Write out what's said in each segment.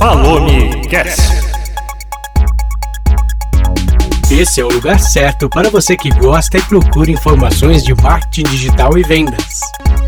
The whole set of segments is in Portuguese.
Falou-me Cast. Esse é o lugar certo para você que gosta e procura informações de marketing digital e vendas.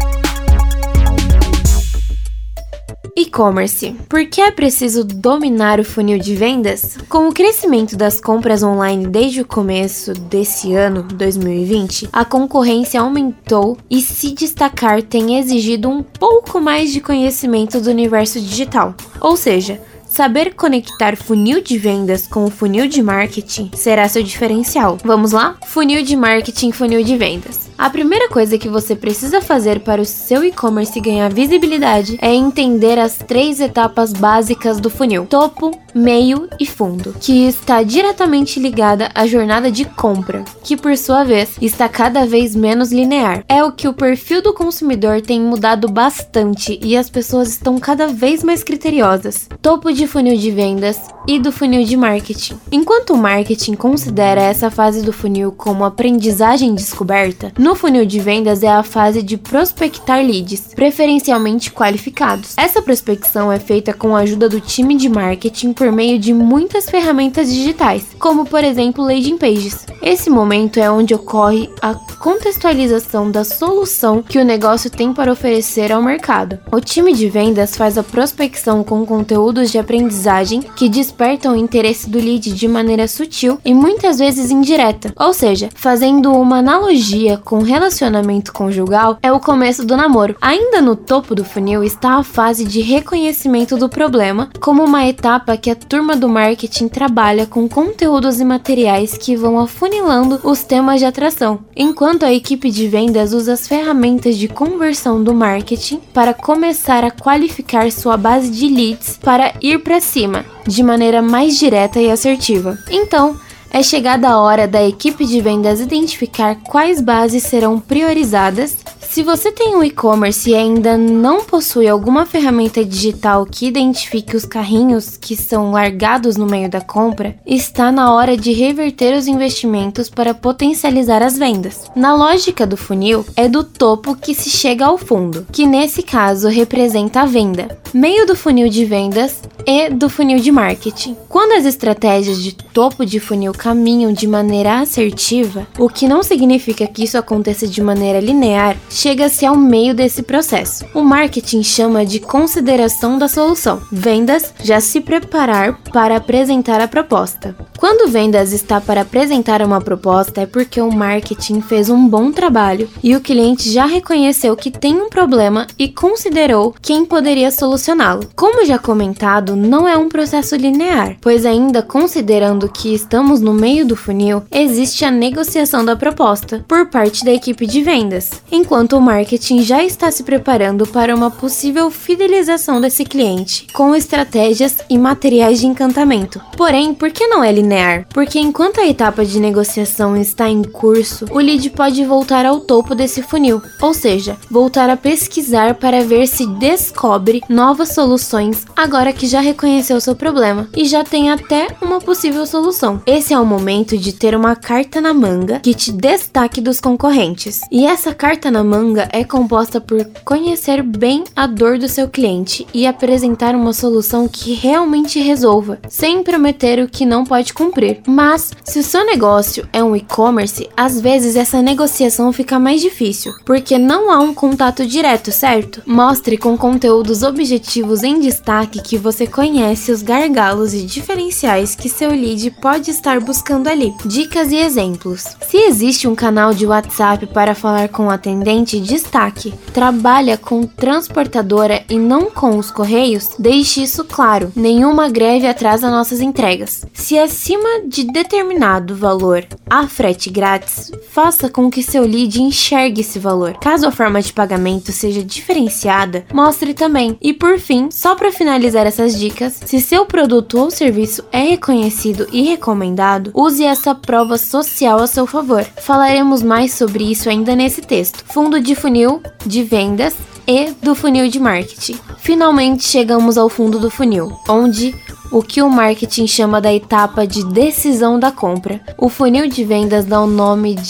E-commerce. Por que é preciso dominar o funil de vendas? Com o crescimento das compras online desde o começo desse ano, 2020, a concorrência aumentou e se destacar tem exigido um pouco mais de conhecimento do universo digital. Ou seja, saber conectar funil de vendas com o funil de marketing será seu diferencial. Vamos lá? Funil de marketing, funil de vendas. A primeira coisa que você precisa fazer para o seu e-commerce ganhar visibilidade é entender as 3 etapas básicas do funil: topo, meio e fundo, que está diretamente ligada à jornada de compra, que por sua vez está cada vez menos linear. É o que o perfil do consumidor tem mudado bastante e as pessoas estão cada vez mais criteriosas. Topo de funil de vendas e do funil de marketing. Enquanto o marketing considera essa fase do funil como aprendizagem descoberta, no funil de vendas é a fase de prospectar leads, preferencialmente qualificados. Essa prospecção é feita com a ajuda do time de marketing por meio de muitas ferramentas digitais, como por exemplo landing pages. Esse momento é onde ocorre a contextualização da solução que o negócio tem para oferecer ao mercado. O time de vendas faz a prospecção com conteúdos de aprendizagem que despertam o interesse do lead de maneira sutil e muitas vezes indireta. Ou seja, fazendo uma analogia com relacionamento conjugal, é o começo do namoro. Ainda no topo do funil está a fase de reconhecimento do problema, como uma etapa que a turma do marketing trabalha com conteúdos e materiais que vão afunilando os temas de atração, enquanto a equipe de vendas usa as ferramentas de conversão do marketing para começar a qualificar sua base de leads para ir para cima, de maneira mais direta e assertiva. Então, é chegada a hora da equipe de vendas identificar quais bases serão priorizadas. Se você tem um e-commerce e ainda não possui alguma ferramenta digital que identifique os carrinhos que são largados no meio da compra, está na hora de reverter os investimentos para potencializar as vendas. Na lógica do funil, é do topo que se chega ao fundo, que nesse caso representa a venda, meio do funil de vendas e do funil de marketing. Quando as estratégias de topo de funil caminham de maneira assertiva, o que não significa que isso aconteça de maneira linear, chega-se ao meio desse processo. O marketing chama de consideração da solução. Vendas já se preparar para apresentar a proposta. Quando vendas está para apresentar uma proposta, é porque o marketing fez um bom trabalho e o cliente já reconheceu que tem um problema e considerou quem poderia solucioná-lo. Como já comentado, não é um processo linear, pois ainda considerando que estamos no meio do funil, existe a negociação da proposta por parte da equipe de vendas, enquanto o marketing já está se preparando para uma possível fidelização desse cliente, com estratégias e materiais de encantamento. Porém, por que não é linear? Porque enquanto a etapa de negociação está em curso, o lead pode voltar ao topo desse funil, ou seja, voltar a pesquisar para ver se descobre novas soluções agora que já reconheceu seu problema e já tem até uma possível solução. Esse é o momento de ter uma carta na manga que te destaque dos concorrentes. E essa carta na manga é composta por conhecer bem a dor do seu cliente e apresentar uma solução que realmente resolva, sem prometer o que não pode cumprir. Mas, se o seu negócio é um e-commerce, às vezes essa negociação fica mais difícil, porque não há um contato direto, certo? Mostre com conteúdos objetivos em destaque que você conhece os gargalos e diferenciais que seu lead pode estar buscando ali. Dicas e exemplos. Se existe um canal de WhatsApp para falar com o atendente, destaque. Trabalha com transportadora e não com os correios? Deixe isso claro. Nenhuma greve atrasa nossas entregas. Se acima de determinado valor há frete grátis, faça com que seu lead enxergue esse valor. Caso a forma de pagamento seja diferenciada, mostre também. E por fim, só para finalizar essas dicas, se seu produto ou serviço é reconhecido e recomendado, use essa prova social a seu favor. Falaremos mais sobre isso ainda nesse texto. Fundo de funil, de vendas e do funil de marketing. Finalmente chegamos ao fundo do funil, onde o que o marketing chama da etapa de decisão da compra. O funil de vendas dá o nome de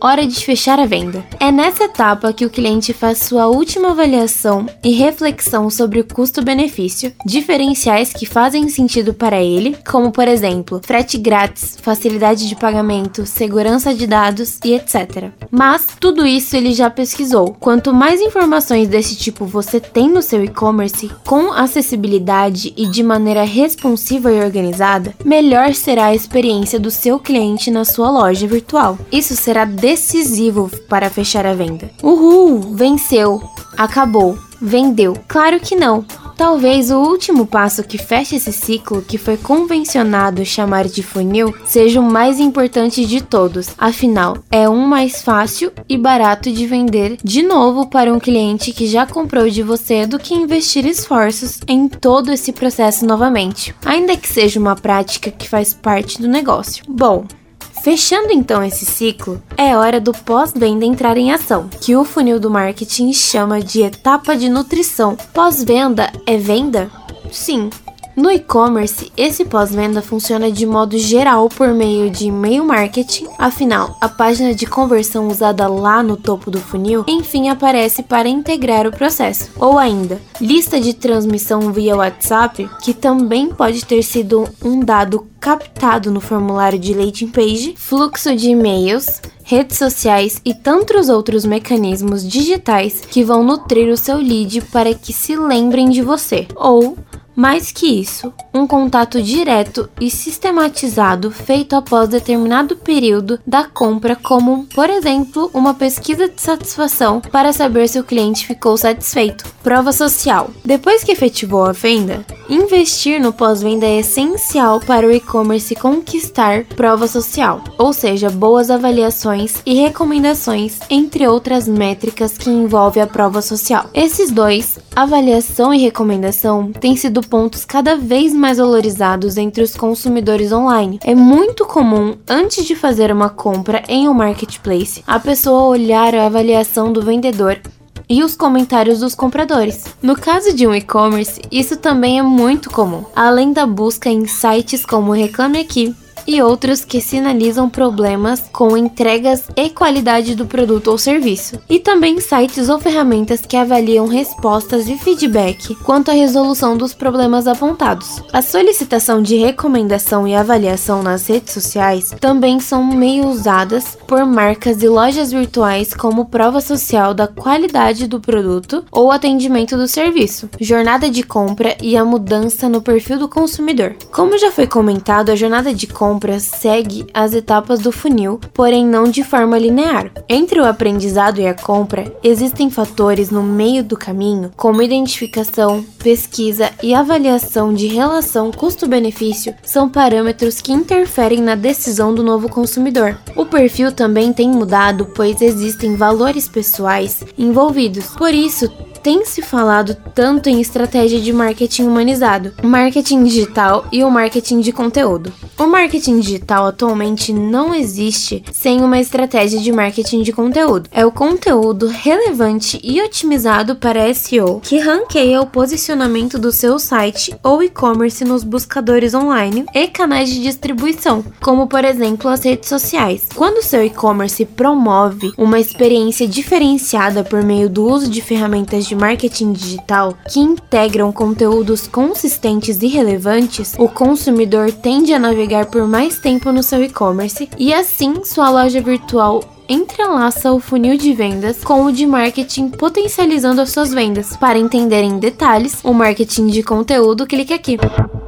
hora de fechar a venda. É nessa etapa que o cliente faz sua última avaliação e reflexão sobre o custo-benefício, diferenciais que fazem sentido para ele, como por exemplo, frete grátis, facilidade de pagamento, segurança de dados e etc. Mas tudo isso ele já pesquisou. Quanto mais informações desse tipo você tem no seu e-commerce, com acessibilidade e de maneira responsiva e organizada, melhor será a experiência do seu cliente na sua loja virtual. Isso será decisivo para fechar a venda. Uhul! Venceu! Acabou! Vendeu! Claro que não! Talvez o último passo que feche esse ciclo, que foi convencionado chamar de funil, seja o mais importante de todos. Afinal, é um mais fácil e barato de vender de novo para um cliente que já comprou de você do que investir esforços em todo esse processo novamente, ainda que seja uma prática que faz parte do negócio. Bom, fechando então esse ciclo, é hora do pós-venda entrar em ação, que o funil do marketing chama de etapa de nutrição. Pós-venda é venda? Sim. No e-commerce, esse pós-venda funciona de modo geral por meio de e-mail marketing, afinal, a página de conversão usada lá no topo do funil, enfim, aparece para integrar o processo. Ou ainda, lista de transmissão via WhatsApp, que também pode ter sido um dado captado no formulário de landing page, fluxo de e-mails, redes sociais e tantos outros mecanismos digitais que vão nutrir o seu lead para que se lembrem de você. Ou, mais que isso, um contato direto e sistematizado feito após determinado período da compra, como, por exemplo, uma pesquisa de satisfação para saber se o cliente ficou satisfeito. Prova social. Depois que efetivou a venda, investir no pós-venda é essencial para o e-commerce conquistar prova social, ou seja, boas avaliações e recomendações, entre outras métricas que envolvem a prova social. Esses dois, avaliação e recomendação, têm sido pontos cada vez mais valorizados entre os consumidores online. É muito comum, antes de fazer uma compra em um marketplace, a pessoa olhar a avaliação do vendedor e os comentários dos compradores. No caso de um e-commerce, isso também é muito comum, além da busca em sites como Reclame Aqui e outros que sinalizam problemas com entregas e qualidade do produto ou serviço, e também sites ou ferramentas que avaliam respostas e feedback quanto à resolução dos problemas apontados. A solicitação de recomendação e avaliação nas redes sociais também são meio usadas por marcas e lojas virtuais como prova social da qualidade do produto ou atendimento do serviço, jornada de compra e a mudança no perfil do consumidor. Como já foi comentado, a jornada de compra segue as etapas do funil, porém não de forma linear. Entre o aprendizado e a compra, existem fatores no meio do caminho, como identificação, pesquisa e avaliação de relação custo-benefício, são parâmetros que interferem na decisão do novo consumidor. O perfil também tem mudado, pois existem valores pessoais envolvidos. Por isso, tem se falado tanto em estratégia de marketing humanizado, marketing digital e o marketing de conteúdo. O marketing digital atualmente não existe sem uma estratégia de marketing de conteúdo. É o conteúdo relevante e otimizado para SEO que ranqueia o posicionamento do seu site ou e-commerce nos buscadores online e canais de distribuição, como por exemplo as redes sociais. Quando o seu e-commerce promove uma experiência diferenciada por meio do uso de ferramentas de marketing digital que integram conteúdos consistentes e relevantes, o consumidor tende a navegar por mais tempo no seu e-commerce e assim sua loja virtual entrelaça o funil de vendas com o de marketing, potencializando as suas vendas. Para entender em detalhes o marketing de conteúdo, clique aqui.